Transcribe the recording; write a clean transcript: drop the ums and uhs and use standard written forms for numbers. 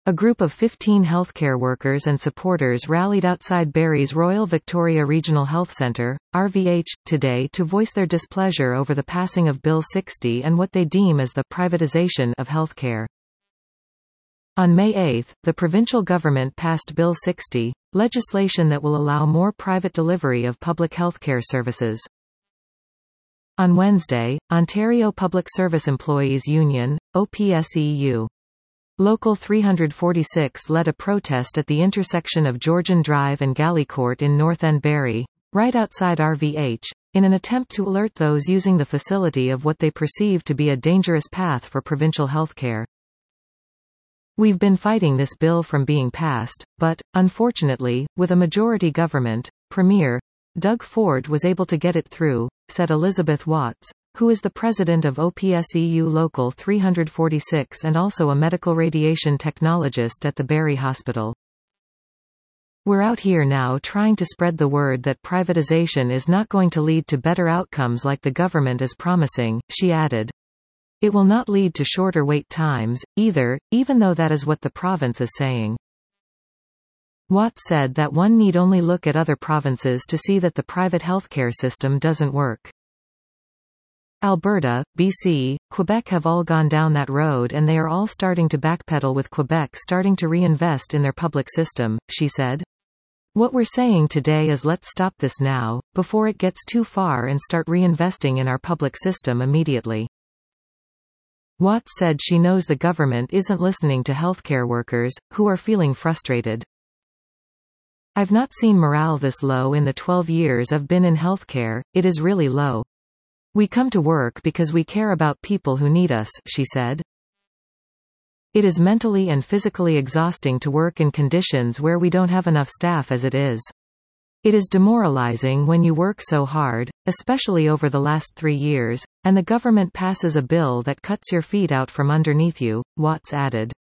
A group of 15 healthcare workers and supporters rallied outside Barry's Royal Victoria Regional Health Centre, RVH, today to voice their displeasure over the passing of Bill 60 and what they deem as the privatisation of healthcare. On May 8, the provincial government passed Bill 60, legislation that will allow more private delivery of public healthcare services. On Wednesday, Ontario Public Service Employees Union, OPSEU, Local 346 led a protest at the intersection of Georgian Drive and Gallicourt in North End Barrie, right outside RVH, in an attempt to alert those using the facility of what they perceive to be a dangerous path for provincial healthcare. We've been fighting this bill from being passed, but, unfortunately, with a majority government, Premier Doug Ford was able to get it through, said Elizabeth Watts, who is the president of OPSEU Local 346 and also a medical radiation technologist at the Barrie Hospital. We're out here now trying to spread the word that privatization is not going to lead to better outcomes like the government is promising, she added. It will not lead to shorter wait times, either, even though that is what the province is saying. Watts said that one need only look at other provinces to see that the private healthcare system doesn't work. Alberta, BC, Quebec have all gone down that road and they are all starting to backpedal with Quebec starting to reinvest in their public system, she said. What we're saying today is let's stop this now, before it gets too far and start reinvesting in our public system immediately. Watts said she knows the government isn't listening to healthcare workers, who are feeling frustrated. I've not seen morale this low in the 12 years I've been in healthcare, it is really low. We come to work because we care about people who need us, she said. It is mentally and physically exhausting to work in conditions where we don't have enough staff as it is. It is demoralizing when you work so hard, especially over the last 3 years, and the government passes a bill that cuts your feet out from underneath you, Watts added.